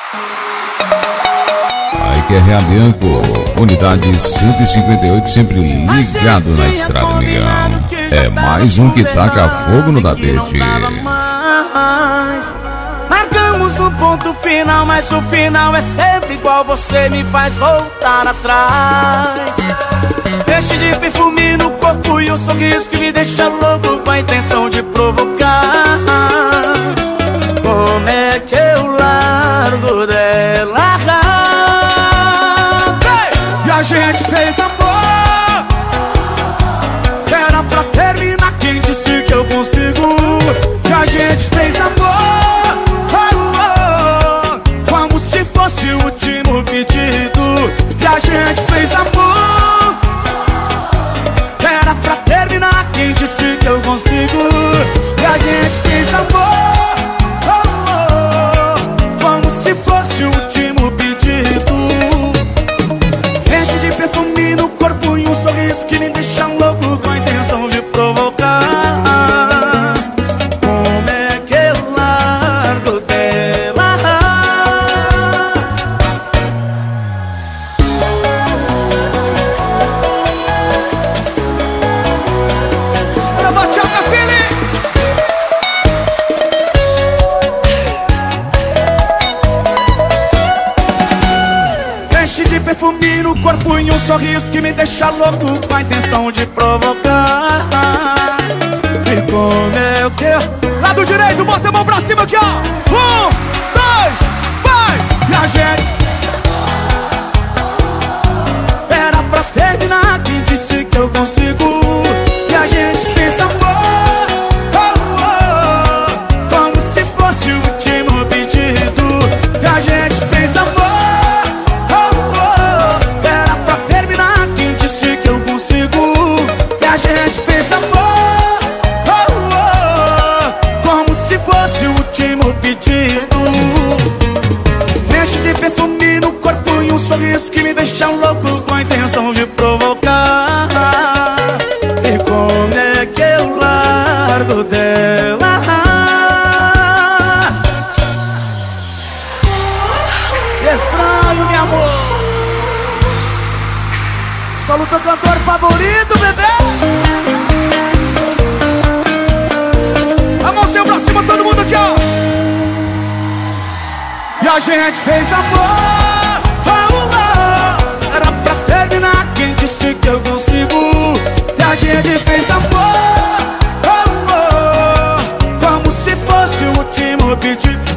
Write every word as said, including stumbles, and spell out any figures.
Aí que é Reabianco, unidade cento e cinquenta e oito, sempre ligado na estrada, amigão. É mais um que taca fogo no tapete. Marcamos um ponto final, mas o final é sempre igual. Você me faz voltar atrás. Deixe de perfume no corpo e um sorriso que me deixa louco, com a intenção de provocar. Como é que eu largo dela? E a gente fez amor, era pra terminar, quem disse que eu consigo? E a gente fez amor, oh, oh, como se fosse o último pedido. E a gente fez amor, era pra terminar, quem disse que eu consigo? E a gente fez amor, oh, oh, como se fosse o último pedido. Enche de perfume no corpo e um sorriso que me deixa louco, com a intenção de provocar. Como é que eu largo dela? Bora, bachata, filho! Enche de perfume no corpo e um sorriso que me deixa louco, com a intenção de provocar. E como é que eu... Lado direito, bota a mão pra cima aqui, ó. Um, dois, vai! E a gente... Era pra terminar, quem disse que eu consigo? E a gente fez amor, oh, oh, como se fosse o último pedido. E a gente fez amor, oh, oh, era pra terminar, quem disse que eu consigo? E a gente fez amor, oh, oh, como se fosse o último pedido. Enche de perfume no corpo e um sorriso que me deixa louco, com a intenção de provocar. E como é que eu largo dela? Que estranho, meu amor. Solo teu cantor favorito, bebê. A mãozinha pra cima, todo mundo aqui, ó. E a gente fez amor, oh, oh, era pra terminar, quem disse que eu consigo? E a gente fez amor, oh, oh, como se fosse o último pedido.